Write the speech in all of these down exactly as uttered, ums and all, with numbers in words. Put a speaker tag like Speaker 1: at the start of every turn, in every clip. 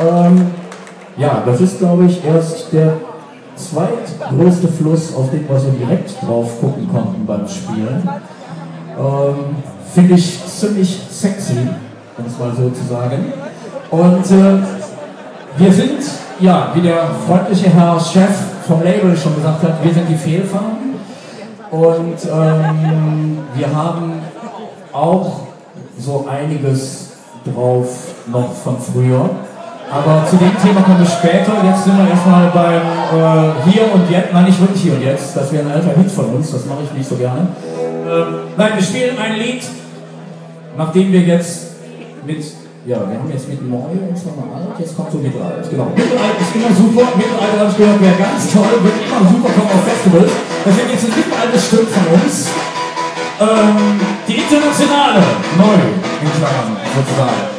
Speaker 1: Ähm, ja, das ist, glaube ich, erst der zweitgrößte Fluss, auf den wir so direkt drauf gucken konnten beim Spielen. Ähm, Finde ich ziemlich sexy, um es mal so zu sagen. Und äh, wir sind, ja, wie der freundliche Herr Chef vom Label schon gesagt hat, wir sind die Fehlfarben. Und ähm, wir haben auch so einiges drauf noch von früher. Aber zu dem Thema kommen wir später. Jetzt sind wir erstmal beim äh, Hier und Jetzt. Nein, nicht wirklich Hier und Jetzt. Das wäre ein alter Hit von uns, das mache ich nicht so gerne. Ähm, nein, wir spielen ein Lied, nachdem wir jetzt mit, ja, wir haben jetzt mit neu und zwar mal alt, jetzt kommt so Mittelalter. Genau. Mittelalter ist immer super. Mittelalter, habe ich gehört, wäre ganz toll, wird immer super kommen auf Festivals. Deswegen jetzt ein mittelaltes Stück von uns. Ähm, die internationale, neu, in Klammern, sozusagen.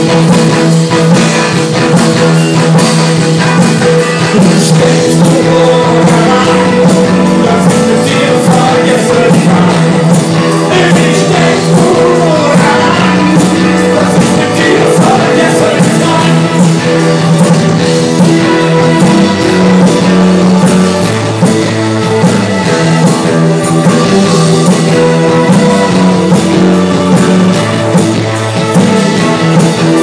Speaker 2: Stay